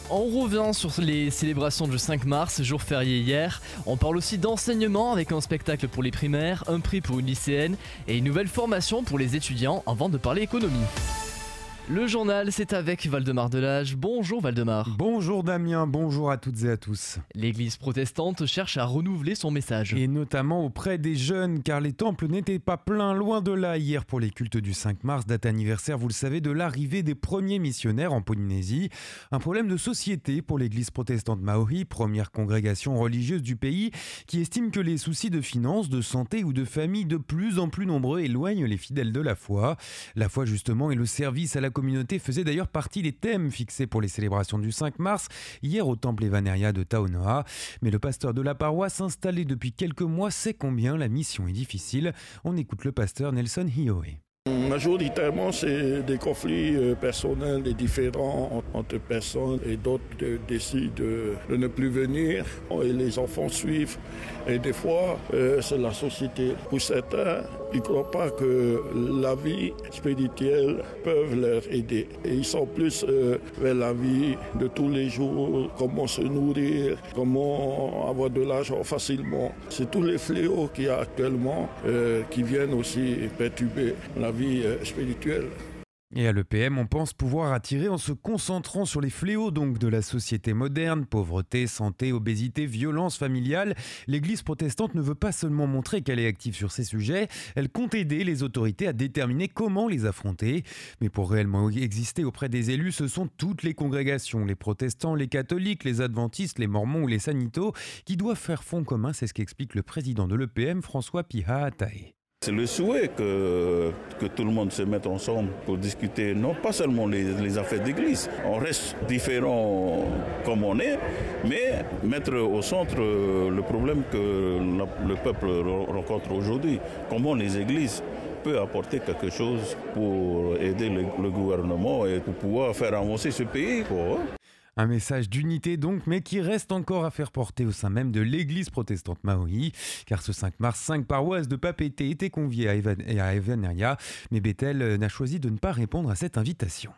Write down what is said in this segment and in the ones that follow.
On revient sur les célébrations du 5 mars, jour férié hier. On parle aussi d'enseignement avec un spectacle pour les primaires, un prix pour une lycéenne et une nouvelle formation pour les étudiants avant de parler économie. Le journal, c'est avec Valdemar Delage. Bonjour Valdemar. Bonjour Damien, bonjour à toutes et à tous. L'église protestante cherche à renouveler son message. Et notamment auprès des jeunes, car les temples n'étaient pas pleins, loin de là, hier pour les cultes du 5 mars, date anniversaire, vous le savez, de l'arrivée des premiers missionnaires en Polynésie. Un problème de société pour l'église protestante Maori, première congrégation religieuse du pays, qui estime que les soucis de finances, de santé ou de famille de plus en plus nombreux éloignent les fidèles de la foi. La foi justement et le service à la communauté faisait d'ailleurs partie des thèmes fixés pour les célébrations du 5 mars, hier au temple Evaneria de Taonoa. Mais le pasteur de la paroisse, installé depuis quelques mois, sait combien la mission est difficile. On écoute le pasteur Nelson Hioe. Majoritairement, c'est des conflits personnels et différents entre personnes et d'autres décident de ne plus venir et les enfants suivent. Et des fois, c'est la société. Pour certains, ils ne croient pas que la vie spirituelle peut leur aider. Et ils sont plus vers la vie de tous les jours, comment se nourrir, comment avoir de l'argent facilement. C'est tous les fléaux qu'il y a actuellement qui viennent aussi perturber la vie spirituelle. Et à l'EPM, on pense pouvoir attirer en se concentrant sur les fléaux donc de la société moderne, pauvreté, santé, obésité, violence familiale. L'église protestante ne veut pas seulement montrer qu'elle est active sur ces sujets, elle compte aider les autorités à déterminer comment les affronter. Mais pour réellement exister auprès des élus, ce sont toutes les congrégations, les protestants, les catholiques, les adventistes, les mormons ou les sanitos, qui doivent faire front commun, c'est ce qu'explique le président de l'EPM, François Piha Atae. C'est le souhait que tout le monde se mette ensemble pour discuter, non pas seulement les affaires d'église. On reste différents comme on est, mais mettre au centre le problème que le peuple rencontre aujourd'hui. Comment les églises peuvent apporter quelque chose pour aider le gouvernement et pour pouvoir faire avancer ce pays, quoi. Un message d'unité donc, mais qui reste encore à faire porter au sein même de l'église protestante Maori, car ce 5 mars, 5 paroisses de Papeete étaient conviées à Evaneria, mais Bethel n'a choisi de ne pas répondre à cette invitation.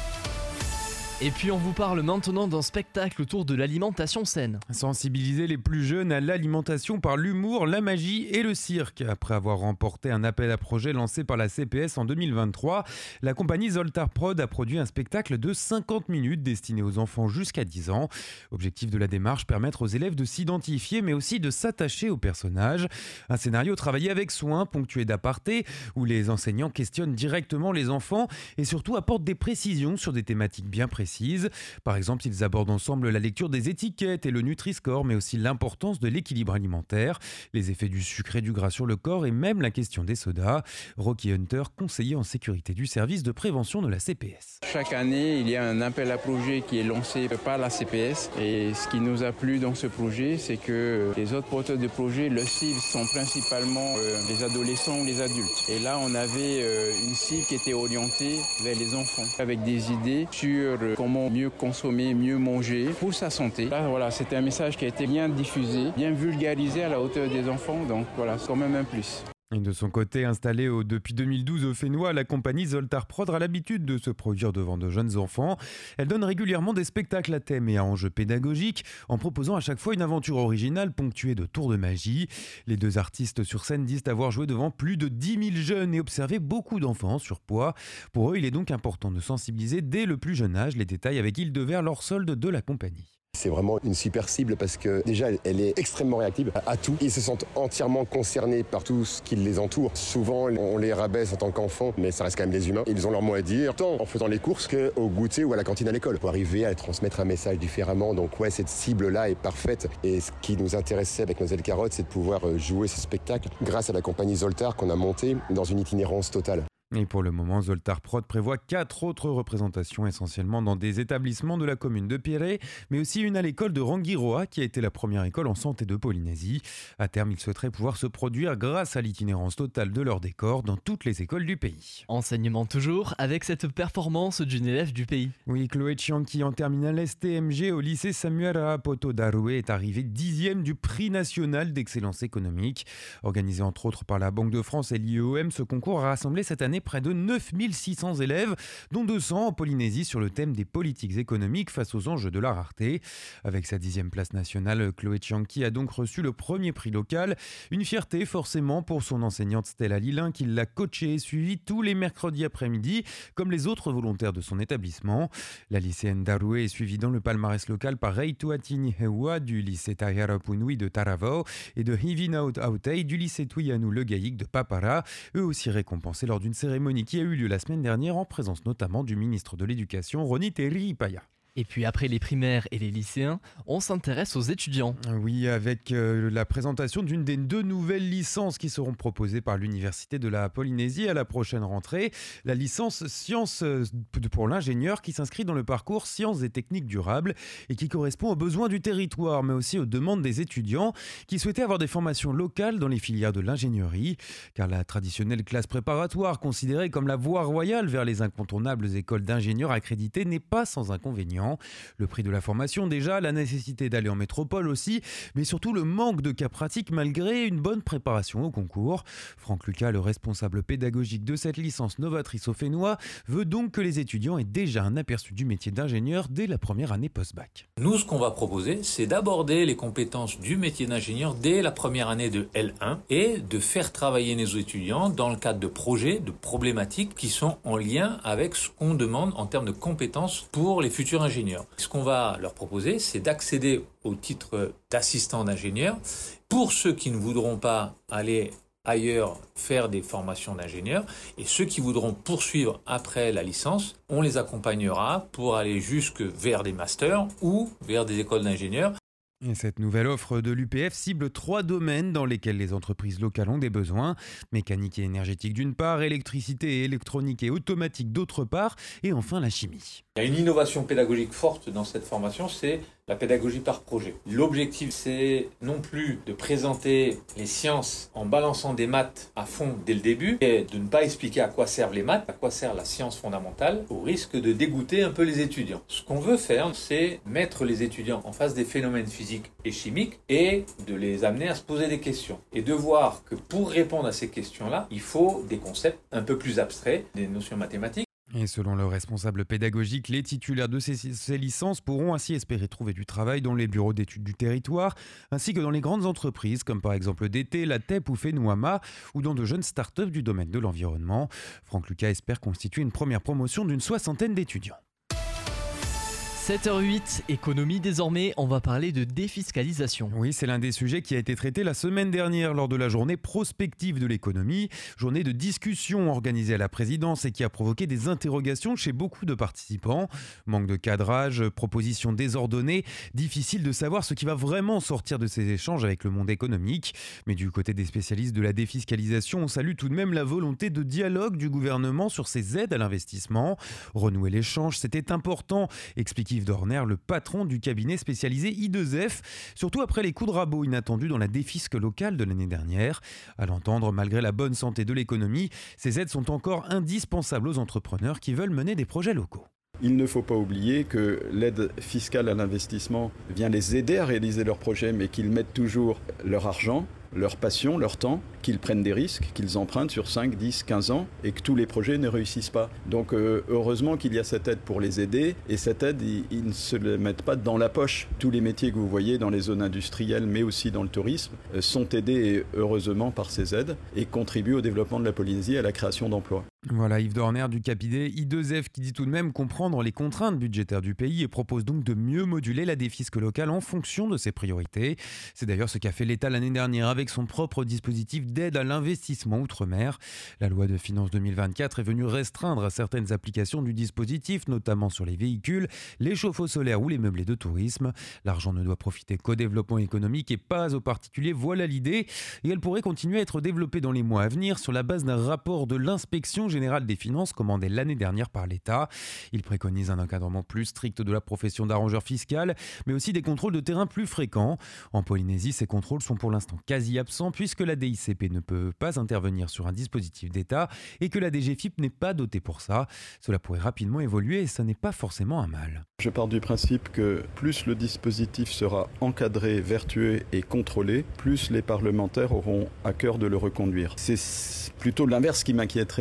Et puis on vous parle maintenant d'un spectacle autour de l'alimentation saine. Sensibiliser les plus jeunes à l'alimentation par l'humour, la magie et le cirque. Après avoir remporté un appel à projet lancé par la CPS en 2023, la compagnie Zoltar Prod a produit un spectacle de 50 minutes destiné aux enfants jusqu'à 10 ans. Objectif de la démarche, permettre aux élèves de s'identifier mais aussi de s'attacher aux personnages. Un scénario travaillé avec soin, ponctué d'apartés, où les enseignants questionnent directement les enfants et surtout apportent des précisions sur des thématiques bien précises. Par exemple, ils abordent ensemble la lecture des étiquettes et le Nutri-Score, mais aussi l'importance de l'équilibre alimentaire, les effets du sucre et du gras sur le corps et même la question des sodas. Rocky Hunter, conseiller en sécurité du service de prévention de la CPS. Chaque année, il y a un appel à projet qui est lancé par la CPS et ce qui nous a plu dans ce projet, c'est que les autres porteurs de projets, leurs cibles sont principalement les adolescents ou les adultes. Et là, on avait une cible qui était orientée vers les enfants avec des idées sur comment mieux consommer, mieux manger pour sa santé. Là, voilà, c'était un message qui a été bien diffusé, bien vulgarisé à la hauteur des enfants, donc voilà, c'est quand même un plus. Et de son côté, installée depuis 2012 au Fénois, la compagnie Zoltar Prod a l'habitude de se produire devant de jeunes enfants. Elle donne régulièrement des spectacles à thème et à enjeux pédagogiques, en proposant à chaque fois une aventure originale ponctuée de tours de magie. Les deux artistes sur scène disent avoir joué devant plus de 10 000 jeunes et observé beaucoup d'enfants en surpoids. Pour eux, il est donc important de sensibiliser dès le plus jeune âge. Les détails avec Hildevert, leur solde de la compagnie. C'est vraiment une super cible parce que déjà elle est extrêmement réactive à tout. Ils se sentent entièrement concernés par tout ce qui les entoure. Souvent on les rabaisse en tant qu'enfants, mais ça reste quand même des humains. Ils ont leur mot à dire, tant en faisant les courses qu'au goûter ou à la cantine à l'école, pour arriver à transmettre un message différemment. Donc ouais, cette cible-là est parfaite. Et ce qui nous intéressait avec Noiselle Carotte, c'est de pouvoir jouer ce spectacle grâce à la compagnie Zoltar qu'on a montée dans une itinérance totale. Et pour le moment, Zoltar Prod prévoit 4 autres représentations, essentiellement dans des établissements de la commune de Pirée, mais aussi une à l'école de Rangiroa, qui a été la première école en santé de Polynésie. À terme, ils souhaiteraient pouvoir se produire grâce à l'itinérance totale de leur décor dans toutes les écoles du pays. Enseignement toujours, avec cette performance d'une élève du pays. Oui, Chloé Chianchi en terminale STMG au lycée Samuel Raapoto Daroué est arrivée 10e du prix national d'excellence économique. Organisé entre autres par la Banque de France et l'IEOM, ce concours a rassemblé cette année année près de 9600 élèves, dont 200 en Polynésie sur le thème des politiques économiques face aux enjeux de la rareté. Avec sa 10e place nationale, Chloé Chianki a donc reçu le premier prix local. Une fierté forcément pour son enseignante Stella Lilin qui l'a coachée et suivie tous les mercredis après-midi, comme les autres volontaires de son établissement. La lycéenne Daroué est suivie dans le palmarès local par Reitu Atini Hewa du lycée Tahirapunui de Taravao et de Hivinaut Autei du lycée Tuyanu Le Gaïk de Papara, eux aussi récompensés lors d'une cérémonie qui a eu lieu la semaine dernière en présence notamment du ministre de l'Éducation, Roni Terihipaya. Et puis après les primaires et les lycéens, on s'intéresse aux étudiants. Oui, avec la présentation d'une des 2 nouvelles licences qui seront proposées par l'Université de la Polynésie à la prochaine rentrée. La licence Sciences pour l'ingénieur qui s'inscrit dans le parcours Sciences et techniques durables et qui correspond aux besoins du territoire, mais aussi aux demandes des étudiants qui souhaitaient avoir des formations locales dans les filières de l'ingénierie. Car la traditionnelle classe préparatoire, considérée comme la voie royale vers les incontournables écoles d'ingénieurs accréditées, n'est pas sans inconvénients. Le prix de la formation déjà, la nécessité d'aller en métropole aussi, mais surtout le manque de cas pratiques malgré une bonne préparation au concours. Franck Lucas, le responsable pédagogique de cette licence novatrice au Fénois, veut donc que les étudiants aient déjà un aperçu du métier d'ingénieur dès la première année post-bac. Nous, ce qu'on va proposer, c'est d'aborder les compétences du métier d'ingénieur dès la première année de L1 et de faire travailler nos étudiants dans le cadre de projets, de problématiques qui sont en lien avec ce qu'on demande en termes de compétences pour les futurs ingénieurs. Ce qu'on va leur proposer, c'est d'accéder au titre d'assistant d'ingénieur pour ceux qui ne voudront pas aller ailleurs faire des formations d'ingénieurs et ceux qui voudront poursuivre après la licence, on les accompagnera pour aller jusque vers des masters ou vers des écoles d'ingénieurs. Et cette nouvelle offre de l'UPF cible 3 domaines dans lesquels les entreprises locales ont des besoins. Mécanique et énergétique d'une part, électricité et électronique et automatique d'autre part, et enfin la chimie. Il y a une innovation pédagogique forte dans cette formation, c'est la pédagogie par projet. L'objectif, c'est non plus de présenter les sciences en balançant des maths à fond dès le début et de ne pas expliquer à quoi servent les maths, à quoi sert la science fondamentale, au risque de dégoûter un peu les étudiants. Ce qu'on veut faire, c'est mettre les étudiants en face des phénomènes physiques et chimiques et de les amener à se poser des questions. Et de voir que pour répondre à ces questions-là, il faut des concepts un peu plus abstraits, des notions mathématiques. Et selon le responsable pédagogique, les titulaires de ces licences pourront ainsi espérer trouver du travail dans les bureaux d'études du territoire, ainsi que dans les grandes entreprises comme par exemple DT, la TEP ou Fénoama, ou dans de jeunes start-up du domaine de l'environnement. Franck Lucas espère constituer une première promotion d'une 60aine d'étudiants. 7h08, économie désormais, on va parler de défiscalisation. Oui, c'est l'un des sujets qui a été traité la semaine dernière lors de la journée prospective de l'économie, journée de discussion organisée à la présidence et qui a provoqué des interrogations chez beaucoup de participants. Manque de cadrage, propositions désordonnées, difficile de savoir ce qui va vraiment sortir de ces échanges avec le monde économique. Mais du côté des spécialistes de la défiscalisation, on salue tout de même la volonté de dialogue du gouvernement sur ces aides à l'investissement. Renouer l'échange, c'était important, explique Yves Dorner, le patron du cabinet spécialisé I2F, surtout après les coups de rabot inattendus dans la défisque locale de l'année dernière. À l'entendre, malgré la bonne santé de l'économie, ces aides sont encore indispensables aux entrepreneurs qui veulent mener des projets locaux. Il ne faut pas oublier que l'aide fiscale à l'investissement vient les aider à réaliser leurs projets, mais qu'ils mettent toujours leur argent, leur passion, leur temps, qu'ils prennent des risques, qu'ils empruntent sur 5, 10, 15 ans et que tous les projets ne réussissent pas. Donc heureusement qu'il y a cette aide pour les aider et cette aide, ils ne se la mettent pas dans la poche. Tous les métiers que vous voyez dans les zones industrielles mais aussi dans le tourisme sont aidés heureusement par ces aides et contribuent au développement de la Polynésie et à la création d'emplois. Voilà Yves Dorner du cabinet I2F qui dit tout de même comprendre les contraintes budgétaires du pays et propose donc de mieux moduler la défisque locale en fonction de ses priorités. C'est d'ailleurs ce qu'a fait l'État l'année dernière avec son propre dispositif d'aide à l'investissement outre-mer. La loi de finances 2024 est venue restreindre certaines applications du dispositif, notamment sur les véhicules, les chauffe-eau solaires ou les meublés de tourisme. L'argent ne doit profiter qu'au développement économique et pas aux particuliers, voilà l'idée. Et elle pourrait continuer à être développée dans les mois à venir sur la base d'un rapport de l'inspection générale des finances commandé l'année dernière par l'État. Il préconise un encadrement plus strict de la profession d'arrangeur fiscal, mais aussi des contrôles de terrain plus fréquents. En Polynésie, ces contrôles sont pour l'instant quasi absents puisque la DICP ne peut pas intervenir sur un dispositif d'État et que la DGFiP n'est pas dotée pour ça. Cela pourrait rapidement évoluer et ça n'est pas forcément un mal. Je pars du principe que plus le dispositif sera encadré, vertueux et contrôlé, plus les parlementaires auront à cœur de le reconduire. C'est plutôt l'inverse qui m'inquiéterait, c'est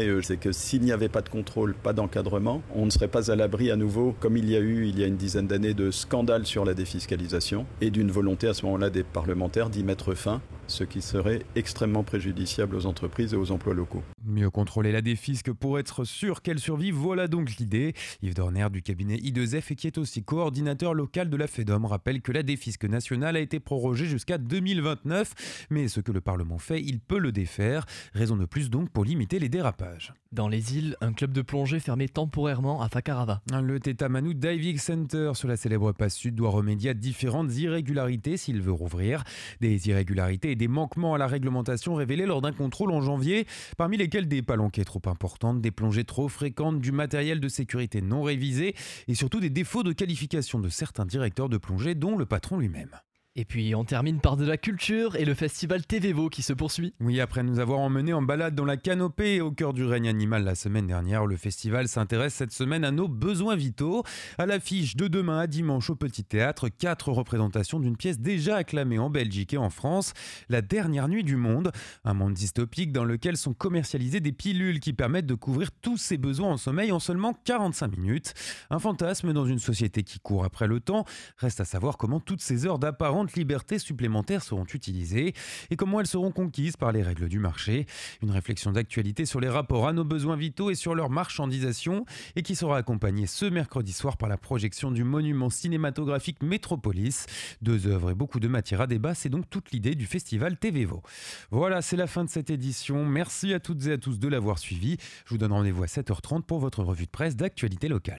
que s'il n'y avait pas de contrôle, pas d'encadrement, on ne serait pas à l'abri à nouveau, comme il y a eu il y a une dizaine d'années, de scandales sur la défiscalisation et d'une volonté à ce moment-là des parlementaires d'y mettre fin, ce qui serait extrêmement préjudiciable aux entreprises et aux emplois locaux. Mieux contrôler la défisque pour être sûr qu'elle survive, voilà donc l'idée. Yves Dorner du cabinet I2F et qui est aussi coordinateur local de la FEDOM rappelle que la défisque nationale a été prorogée jusqu'à 2029. Mais ce que le Parlement fait, il peut le défaire. Raison de plus donc pour limiter les dérapages. Dans les îles, un club de plongée fermé temporairement à Fakarava. Le Tetamanu Diving Center sur la célèbre passe sud doit remédier à différentes irrégularités s'il veut rouvrir. Des irrégularités et des manquements à la réglementation révélés lors d'un contrôle en janvier, parmi lesquels des palanquets trop importantes, des plongées trop fréquentes, du matériel de sécurité non révisé et surtout des défauts de qualification de certains directeurs de plongée dont le patron lui-même. Et puis on termine par de la culture et le festival TVVO qui se poursuit. Oui, après nous avoir emmenés en balade dans la canopée au cœur du règne animal la semaine dernière, le festival s'intéresse cette semaine à nos besoins vitaux. À l'affiche de demain à dimanche au Petit Théâtre, 4 représentations d'une pièce déjà acclamée en Belgique et en France, La dernière nuit du monde, un monde dystopique dans lequel sont commercialisées des pilules qui permettent de couvrir tous ses besoins en sommeil en seulement 45 minutes. Un fantasme dans une société qui court après le temps. Reste à savoir comment toutes ces heures d'apparente libertés supplémentaires seront utilisées et comment elles seront conquises par les règles du marché. Une réflexion d'actualité sur les rapports à nos besoins vitaux et sur leur marchandisation et qui sera accompagnée ce mercredi soir par la projection du monument cinématographique Métropolis. 2 œuvres et beaucoup de matière à débat, c'est donc toute l'idée du festival TVVO. Voilà, c'est la fin de cette édition. Merci à toutes et à tous de l'avoir suivi. Je vous donne rendez-vous à 7h30 pour votre revue de presse d'actualité locale.